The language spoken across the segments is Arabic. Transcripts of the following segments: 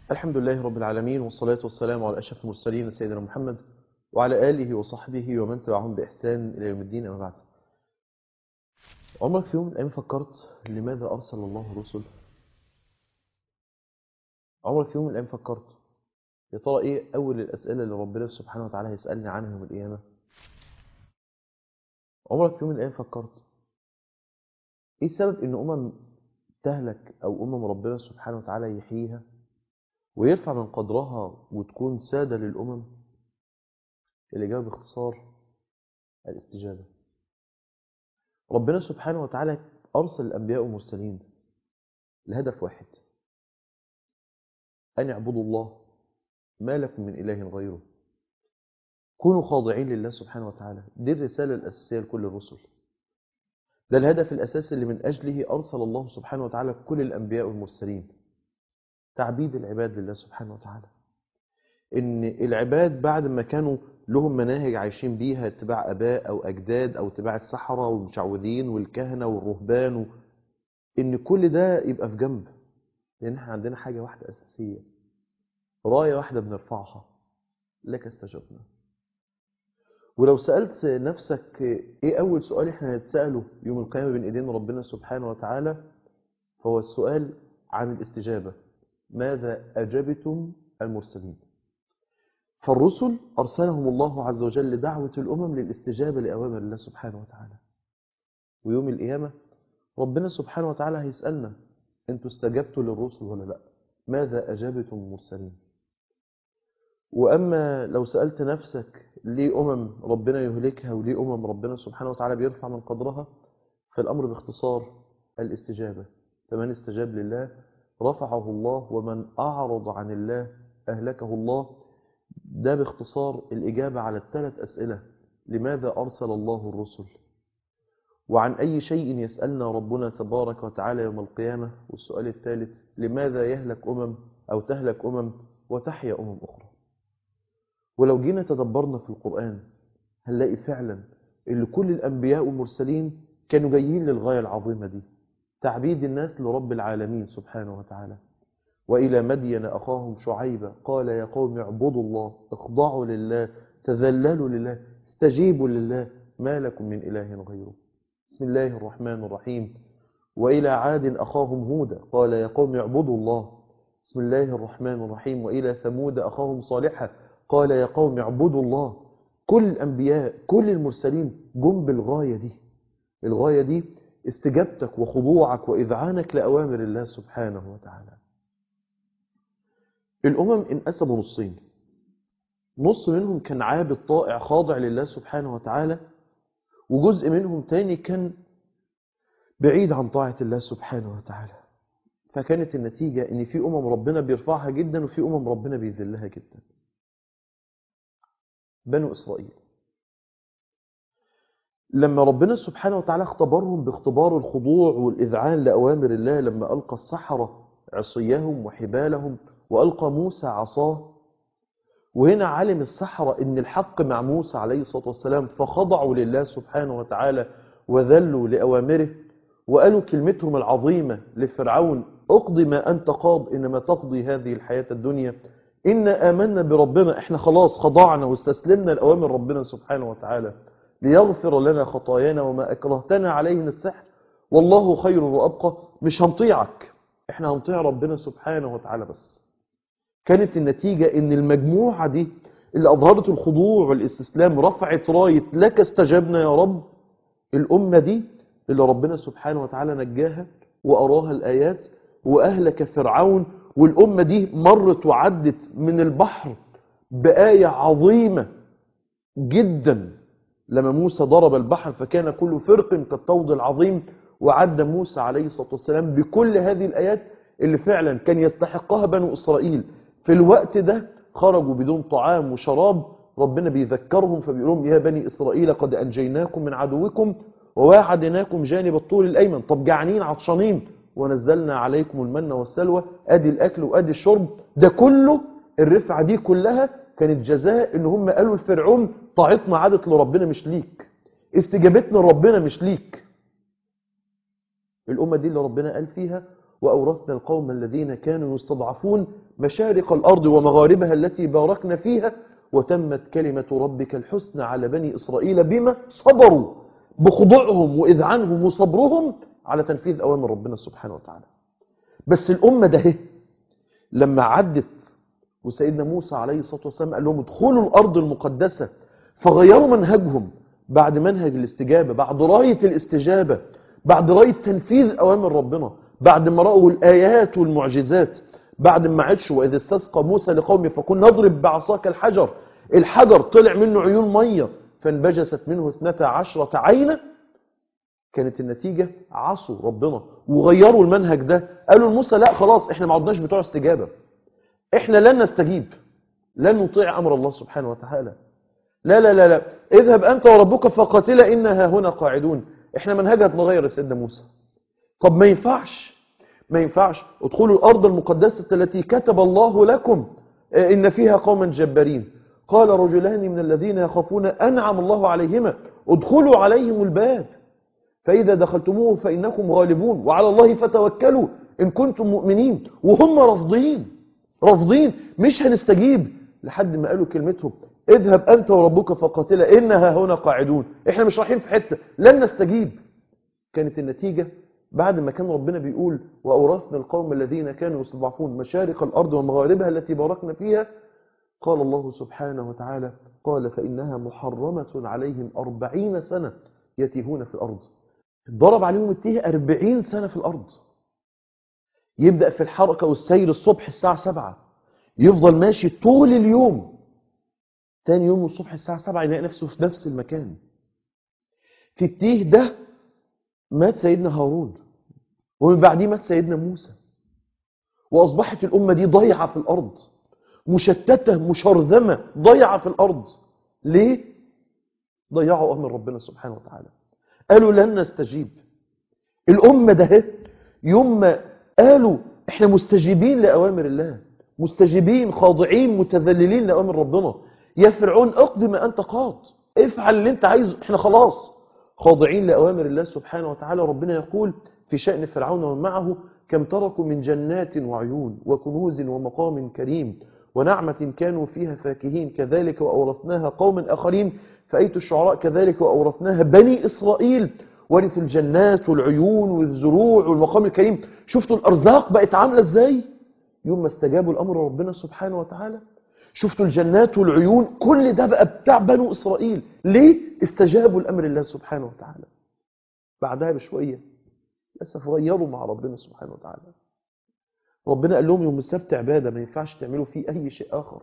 الحمد لله رب العالمين، والصلاة والسلام على أشرف المرسلين سيدنا محمد وعلى آله وصحبه ومن تبعهم بإحسان إلى يوم الدين. أما بعد، عمرك في يوم من الأيام فكرت لماذا أرسل الله الرسل؟ عمرك في يوم من الأيام فكرت يا ترى إيه أول الأسئلة اللي ربنا سبحانه وتعالى هيسألني عنها يوم القيامة؟ عمرك في يوم من الأيام فكرت إيه سبب إن تهلك أو ربنا سبحانه وتعالى يحييها ويرفع من قدرها وتكون سادة للأمم؟ الإجابة باختصار الاستجابة. ربنا سبحانه وتعالى أرسل الأنبياء والمرسلين لهدف واحد: أن اعبدوا الله ما لكم من إله غيره، كونوا خاضعين لله سبحانه وتعالى. دي الرسالة الأساسية لكل الرسل، ده الهدف الأساسي اللي من أجله أرسل الله سبحانه وتعالى كل الأنبياء والمرسلين: تعبيد العباد لله سبحانه وتعالى. إن العباد بعد ما كانوا لهم مناهج عايشين بيها، اتباع أباء أو أجداد أو اتباع السحرة والمشعوذين والكهنة والرهبان، إن كل ده يبقى في جنب، لأن احنا عندنا حاجة واحدة أساسية، راية واحدة بنرفعها: لك استجبنا. ولو سألت نفسك ايه أول سؤال احنا هنتسأله يوم القيامة بين ايدين ربنا سبحانه وتعالى، فهو السؤال عن الاستجابة: ماذا أجبتم المرسلين؟ فالرسل أرسلهم الله عز وجل لدعوة الأمم للاستجابة لأوامر الله سبحانه وتعالى. ويوم القيامة ربنا سبحانه وتعالى هيسألنا: انتوا استجبتوا للرسل ولا لا؟ ماذا أجابتم المرسلين؟ وأما لو سألت نفسك ليه ربنا يهلكها وليه ربنا سبحانه وتعالى بيرفع من قدرها، فالأمر باختصار الاستجابة. فمن استجاب لله رفعه الله، ومن أعرض عن الله أهلكه الله. ده باختصار الإجابة على الثلاث أسئلة: لماذا أرسل الله الرسل؟ وعن أي شيء يسألنا ربنا تبارك وتعالى يوم القيامة؟ والسؤال الثالث: لماذا يهلك أو تهلك وتحيا أخرى؟ ولو جينا تدبرنا في القرآن هنلاقي فعلا اللي كل الأنبياء والمرسلين كانوا جايين للغاية العظيمة دي: تعبيد الناس لرب العالمين سبحانه وتعالى. وإلى مدين أخاهم شعيبا قال يا قوم اعبدوا الله، اخضعوا لله، تذللوا لله، استجيبوا لله، ما لكم من إله غيره. بسم الله الرحمن الرحيم. وإلى عاد أخاهم هودا قال يا قوم اعبدوا الله. بسم الله الرحمن الرحيم. وإلى ثمود أخاهم صالحا قال يا قوم اعبدوا الله. كل الأنبياء كل المرسلين جم بالغاية دي. الغاية دي استجابتك وخضوعك وإذعانك لأوامر الله سبحانه وتعالى. انقسموا نصين: نص منهم كان عابد طائع خاضع لله سبحانه وتعالى، وجزء منهم تاني كان بعيد عن طاعة الله سبحانه وتعالى. فكانت النتيجة ان في ربنا بيرفعها جدا وفي ربنا بيذلها جدا. بنو إسرائيل لما ربنا سبحانه وتعالى اختبرهم باختبار الخضوع والإذعان لأوامر الله، لما ألقى السحرة عصيهم وحبالهم وألقى موسى عصاه، وهنا علم السحرة ان الحق مع موسى عليه الصلاة والسلام، فخضعوا لله سبحانه وتعالى وذلوا لأوامره، وقالوا كلمتهم العظيمة لفرعون: اقضي ما أنت قاض إنما تقضي هذه الحياة الدنيا، إنا آمنا بربنا، احنا خلاص خضعنا واستسلمنا لأوامر ربنا سبحانه وتعالى ليغفر لنا خطايانا وما أكرهتنا عليه من السحر والله خير وأبقى. مش هنطيعك، احنا هنطيع ربنا سبحانه وتعالى بس. كانت النتيجة ان المجموعة دي اللي أظهرت الخضوع والاستسلام رفعت راية لك استجبنا يا رب. الأمة دي اللي ربنا سبحانه وتعالى نجاها وأراها الآيات وأهلك فرعون، والأمة دي مرت وعدت من البحر بآية عظيمة جدا لما موسى ضرب البحر فكان كل فرق كالطود العظيم. وعد موسى عليه الصلاة والسلام بكل هذه الآيات اللي فعلا كان يستحقها بنو إسرائيل. في الوقت ده خرجوا بدون طعام وشراب، ربنا بيذكرهم فبيقول لهم: يا بني إسرائيل قد أنجيناكم من عدوكم وواعدناكم جانب الطول الأيمن. طب جعانين عطشانين، ونزلنا عليكم المن والسلوى. أدي الأكل وأدي الشرب، ده كله الرفعة دي كلها كانت جزاء ان هم قالوا لفرعون: طاعتنا عادت لربنا مش ليك، استجابتنا لربنا مش ليك. الأمة دي اللي ربنا قال فيها: وأورثنا القوم الذين كانوا يستضعفون مشارق الأرض ومغاربها التي باركنا فيها وتمت كلمة ربك الحسنى على بني إسرائيل بما صبروا، بخضوعهم وإذعنهم وصبرهم على تنفيذ أوامر ربنا سبحانه وتعالى. بس الأمة ده لما عدت وسيدنا موسى عليه الصلاة والسلام قال لهم ادخلوا الأرض المقدسة، فغيروا منهجهم بعد منهج الاستجابة، بعد راية الاستجابة، بعد راية تنفيذ أوامر ربنا، بعد ما رأوا الآيات والمعجزات، بعد ما عدشوا وإذ استسقى موسى لقومه فقل نضرب بعصاك الحجر، الحجر طلع منه عيون مية فانبجست منه 12 عينة. كانت النتيجة عصوا ربنا وغيروا المنهج ده، قالوا لموسى لا خلاص احنا ما عدناش بتوع استجابة، احنا لن نستجيب، لن نطيع أمر الله سبحانه وتعالى، لا لا لا لا اذهب أنت وربك فقاتلا إنها هنا قاعدون. احنا منهجها اتغير يا سيدنا موسى. طب ما ينفعش ادخلوا الأرض المقدسة التي كتب الله لكم إن فيها قوما جبارين. قال رجلان من الذين يخافون أنعم الله عليهما ادخلوا عليهم الباب فإذا دخلتموه فإنكم غالبون وعلى الله فتوكلوا إن كنتم مؤمنين. وهم رافضين مش هنستجيب لحد ما قالوا كلمتهم اذهب أنت وربك فقاتلا إنها هنا قاعدون، احنا مش رايحين في حتة، لن نستجيب. كانت النتيجة بعد ما كان ربنا بيقول وأورثنا القوم الذين كانوا يستضعفون مشارق الأرض ومغاربها التي باركنا فيها، قال الله سبحانه وتعالى قال فإنها محرمة عليهم 40 سنة يتيهون في الأرض. ضرب عليهم التيه 40 سنة في الأرض. يبدأ في الحركة والسير الصبح الساعة 7 يفضل ماشي طول اليوم، تاني يوم الصبح الساعة 7 يلاقي نفسه في نفس المكان. في التيه ده مات سيدنا هارون ومن بعديه مات سيدنا موسى، وأصبحت الأمة دي ضيعة في الأرض، مشتتة مشرذمة ضيعة في الأرض. ليه؟ ضيعوا أمر ربنا سبحانه وتعالى، قالوا لن نستجيب. الأمة ده يوم ما قالوا احنا مستجيبين لأوامر الله، مستجيبين خاضعين متذللين لأوامر ربنا، يا فرعون اقضي ما أنت قاض، افعل اللي انت عايزه، احنا خلاص خاضعين لأوامر الله سبحانه وتعالى. ربنا يقول في شأن فرعون ومعه كم تركوا من جنات وعيون وكنوز ومقام كريم ونعمة كانوا فيها فاكهين كذلك وأورثناها قوم آخرين. فأيت الشعراء كذلك وأورثناها بني إسرائيل ورثوا الجنات والعيون والزروع والمقام الكريم. شفتوا الأرزاق بقت عاملة ازاي يوم ما استجابوا الأمر ربنا سبحانه وتعالى؟ شفتوا الجنات والعيون، كل ده بقى بتاع بنو إسرائيل. ليه؟ استجابوا الأمر الله سبحانه وتعالى. بعدها بشوية للأسف غيروا مع ربنا سبحانه وتعالى. ربنا قال لهم يوم السبت عبادة ما ينفعش تعملوا فيه أي شيء آخر.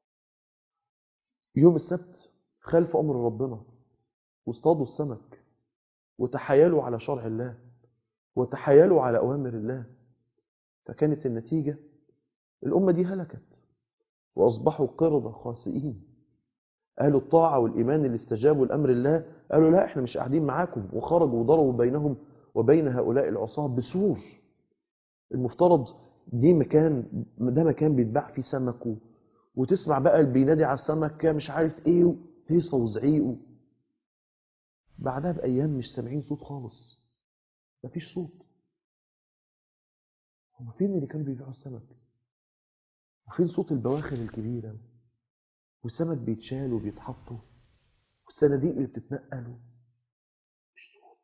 يوم السبت خالفوا أمر ربنا واصطادوا السمك وتحايلوا على شرع الله وتحايلوا على أوامر الله، فكانت النتيجة الأمة دي هلكت وأصبحوا قردة خاسئين. أهل الطاعة والإيمان اللي استجابوا لأمر الله قالوا لا احنا مش قاعدين معاكم، وخرجوا وضربوا بينهم وبين هؤلاء العصاة بسور. المفترض ده مكان بيتباع فيه سمك وتسمع بقى اللي بينادي على السمك مش عارف ايه هيصة وزعيق. بعدها بأيام مش سامعين صوت خالص، مفيش صوت. هم فين اللي كانوا بيبيعوا السمك؟ وفين صوت البواخر الكبيرة والسمك بيتشال وبيتحطوا والصناديق اللي بتتنقل؟ مش صوت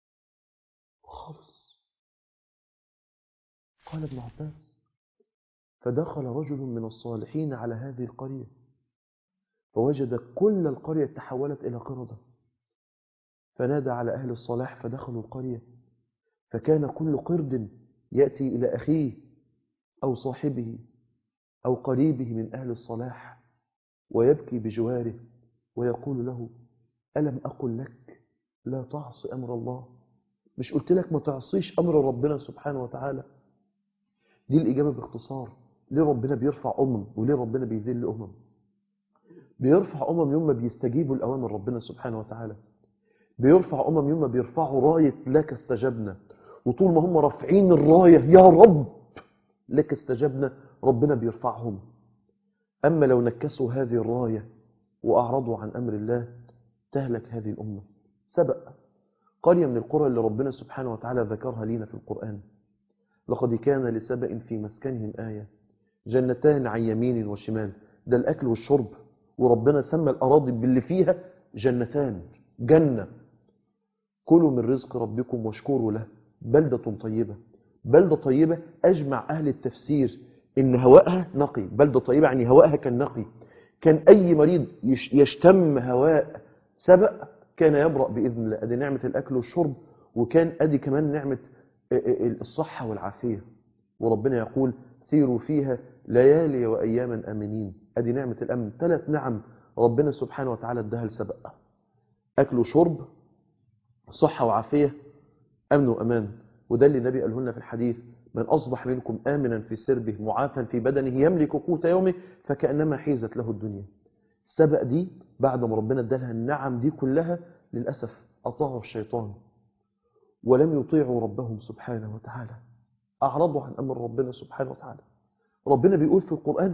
خالص. قال ابن عباس فدخل رجل من الصالحين على هذه القرية فوجد كل القرية تحولت إلى قردة، فنادى على أهل الصلاح فدخلوا القرية، فكان كل قرد يأتي إلى أخيه أو صاحبه أو قريبه من أهل الصلاح ويبكي بجواره ويقول له ألم أقل لك لا تعصي أمر الله؟ مش قلت لك ما تعصيش أمر ربنا سبحانه وتعالى؟ دي الإجابة باختصار ليه ربنا بيرفع وليه ربنا بيذل بيرفع يوم ما بيستجيبوا لأوامر ربنا سبحانه وتعالى، بيرفع يوم ما بيرفعوا راية لك استجبنا، وطول ما هم رافعين الراية يا رب لك استجبنا ربنا بيرفعهم. أما لو نكسوا هذه الراية وأعرضوا عن أمر الله تهلك هذه الأمة. سبق قرية من القرى اللي ربنا سبحانه وتعالى ذكرها لينا في القرآن، لقد كان لسبأ في مسكنهم آية جنتان عن يمين وشمال. ده الأكل والشرب، وربنا سمى الأراضي باللي فيها جنتان، جنة. كلوا من رزق ربكم واشكروا له بلدة طيبة. بلدة طيبة أجمع أهل التفسير إن هواءها نقي. بلدة طيبة يعني هواءها كان نقي، كان أي مريض يشتم هواء سبأ كان يبرأ بإذن الله. أدي نعمة الأكل والشرب، وكان أدي كمان نعمة الصحة والعافية. وربنا يقول سيروا فيها ليالي وأياما آمنين. أدي نعمة الأمن. 3 نعم ربنا سبحانه وتعالى اداها لسبأ: أكل وشرب، صحة وعافية، أمن وأمان. وده اللي النبي قاله لنا في الحديث: من أصبح منكم آمنا في سربه معافا في بدنه يملك قوت يومه فكأنما حيزت له الدنيا. سبأ دي بعد ما ربنا ادالها النعم دي كلها للأسف أطاعوا الشيطان ولم يطيعوا ربهم سبحانه وتعالى، أعرضوا عن أمر ربنا سبحانه وتعالى. ربنا بيقول في القرآن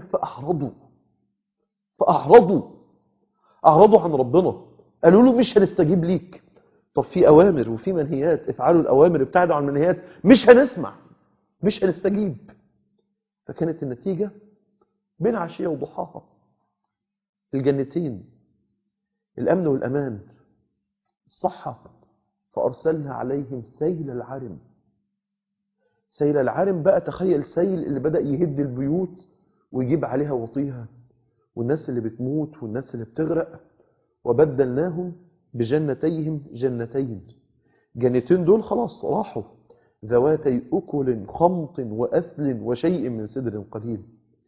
أعرضوا عن ربنا، قالوا له مش هنستجيب ليك. طب في أوامر وفي منهيات، افعلوا الأوامر ابتعدوا عن المنهيات، مش هنسمع، مش هنستجيب. فكانت النتيجة بين عشية وضحاها الجنتين، الأمن والأمان، الصحة. فأرسلنا عليهم سيل العرم. سيل العرم بقى، تخيل سيل اللي بدأ يهد البيوت ويجيب عليها وطيها، والناس اللي بتموت والناس اللي بتغرق. وبدلناهم بجنتيهم جنتين. جنتين دول خلاص راحوا، ذواتي أكل خمط وأثل وشيء من سدر قليل.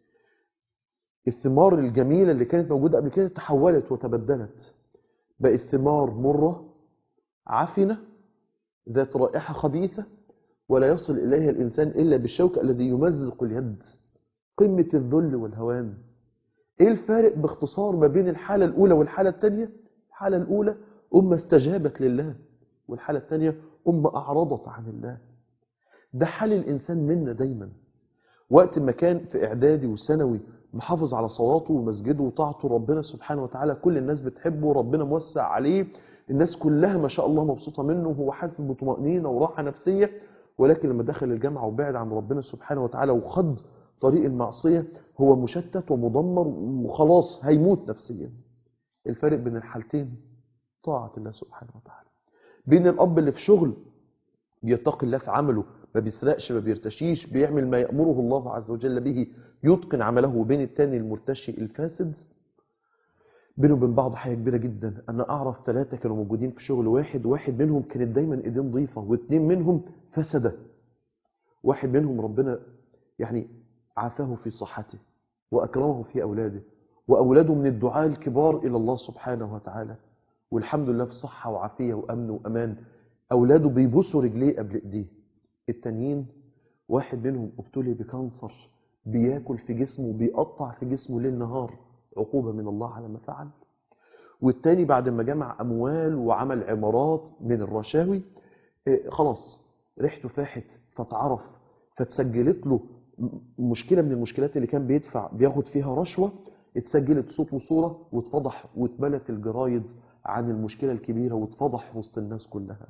الثمار الجميلة اللي كانت موجودة قبل كده تحولت وتبدلت، بقت ثمار مرة عفنة ذات رائحة خبيثة ولا يصل إليها الإنسان إلا بالشوك الذي يمزق اليد. قمة الذل والهوان. إيه الفارق باختصار ما بين الحالة الأولى والحالة الثانية؟ الحالة الأولى أمة استجابت لله، والحالة الثانية أمة أعرضت عن الله. ده حال الإنسان منا دايما. وقت ما كان في إعدادي وثانوي محافظ على صلاته ومسجده وطاعته ربنا سبحانه وتعالى، كل الناس بتحبه وربنا موسع عليه، الناس كلها ما شاء الله مبسوطة منه وهو حاسس بطمأنينة وراحة نفسية. ولكن لما دخل الجامعة وبعد عن ربنا سبحانه وتعالى وخد طريق المعصية هو مشتت ومدمر وخلاص هيموت نفسيا. الفرق بين الحالتين طاعة الله سبحانه وتعالى. بين الأب اللي في شغل بيتقي الله في عمله، ما بيسرقش ما بيرتشيش، بيعمل ما يأمره الله عز وجل به، يتقن عمله، وبين التاني المرتشي الفاسد. بينهم وبين بعض حاجة كبيرة جدا. أنا أعرف 3 كانوا موجودين في شغل واحد منهم كانت دايما إيدين ضيفة، و2 منهم فسدة. واحد منهم ربنا يعني عافاه في صحته وأكرمه في أولاده، وأولاده من الدعاء الكبار إلى الله سبحانه وتعالى، والحمد لله في صحة وعافية وأمن وأمان. أولاده بيبوسوا رجليه قبل إيديه. التانيين واحد منهم ابتلي بكانسر بياكل في جسمه بيقطع في جسمه ليل نهار، عقوبة من الله على ما فعل. والتاني بعد ما جمع أموال وعمل عمارات من الرشاوي خلاص ريحته فاحت فتعرف، فتسجلت له مشكلة من المشكلات اللي كان بياخد فيها رشوة، اتسجلت صوت وصورة واتفضح واتملت الجرايد عن المشكلة الكبيرة واتفضح وسط الناس كلها.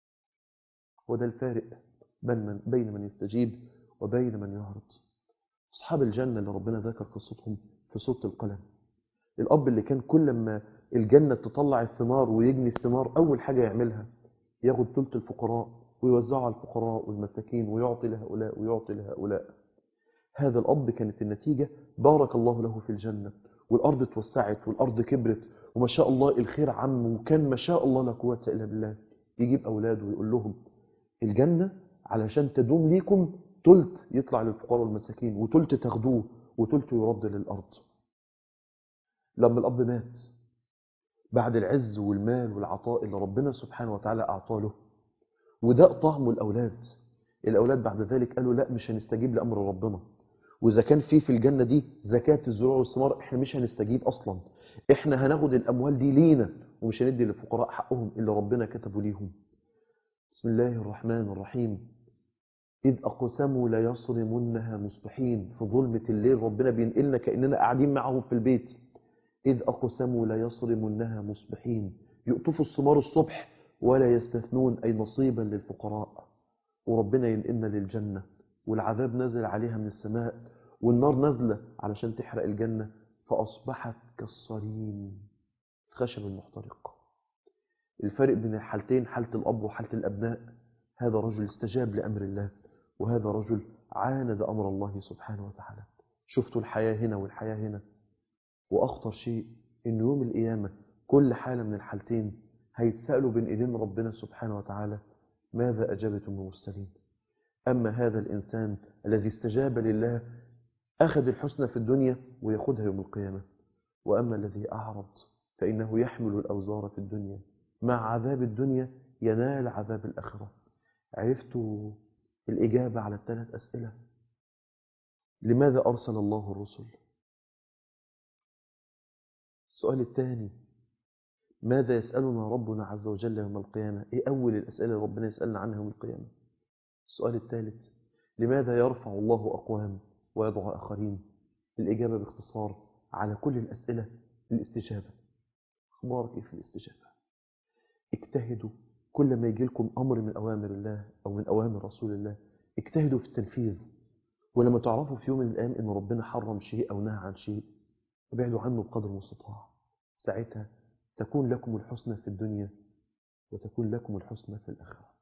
وده الفارق بين من يستجيب وبين من يعرض. أصحاب الجنة اللي ربنا ذكر قصتهم في سورة القلم، الأب اللي كان كل ما الجنة تطلع الثمار ويجني الثمار أول حاجة يعملها ياخد ثلث الفقراء ويوزعه على الفقراء والمساكين ويعطي لهؤلاء ويعطي لهؤلاء. هذا الأب كانت النتيجة بارك الله له في الجنة، والأرض اتوسعت والأرض كبرت وما شاء الله الخير عم، وكان ما شاء الله لا قوة إلا بالله. يجيب أولاده ويقول لهم الجنة علشان تدوم ليكم ثلث يطلع للفقراء والمساكين وثلث تاخدوه وثلث يرد للأرض. لما الأب مات بعد العز والمال والعطاء اللي ربنا سبحانه وتعالى أعطاه له وده طعمه الأولاد بعد ذلك قالوا لا مش هنستجيب لأمر ربنا، وإذا كان في الجنة دي زكاة الزروع والثمار احنا مش هنستجيب أصلا، احنا هناخد الأموال دي لينا ومش هندي للفقراء حقهم اللي ربنا كتبوا ليهم. بسم الله الرحمن الرحيم. إذ أقسموا لا يصرمنها مصبحين. في ظلمة الليل ربنا بينقلنا كأننا قاعدين معهم في البيت. إذ أقسموا لا يصرمنها مصبحين، يقطفوا الثمار الصبح ولا يستثنون أي نصيبا للفقراء. وربنا ينقلنا للجنة والعذاب نزل عليها من السماء والنار نازلة علشان تحرق الجنة، فأصبحت كالصريم، خشب المحترق. الفرق بين الحالتين، حالة الأب وحالة الأبناء، هذا رجل استجاب لأمر الله، وهذا رجل عاند أمر الله سبحانه وتعالى. شفتوا الحياة هنا والحياة هنا. وأخطر شيء إن يوم القيامة كل حالة من الحالتين هيتسألوا بين إيدين ربنا سبحانه وتعالى: ماذا أجابتم المرسلين؟ أما هذا الإنسان الذي استجاب لله أخذ الحسنى في الدنيا ويأخذها يوم القيامة، وأما الذي أعرض فإنه يحمل الأوزار في الدنيا، مع عذاب الدنيا ينال عذاب الآخرة. عرفتوا الإجابة على الثلاث أسئلة؟ لماذا أرسل الله الرسل؟ السؤال الثاني: ماذا يسألنا ربنا عز وجل يوم القيامة؟ إيه أول الأسئلة اللي ربنا يسألنا عنها يوم القيامة؟ السؤال الثالث: لماذا يرفع الله أقوام ويضع آخرين؟ الإجابة باختصار على كل الأسئلة: الاستجابة. أخبارك إيه في الاستجابة؟ اجتهدوا كل ما يجي لكم أمر من أوامر الله أو من أوامر رسول الله، اجتهدوا في التنفيذ. ولما تعرفوا في يوم من الأيام إن ربنا حرم شيء أو نهى عن شيء، ابعدوا عنه بقدر المستطاع. ساعتها تكون لكم الحسنى في الدنيا وتكون لكم الحسنى في الآخرة.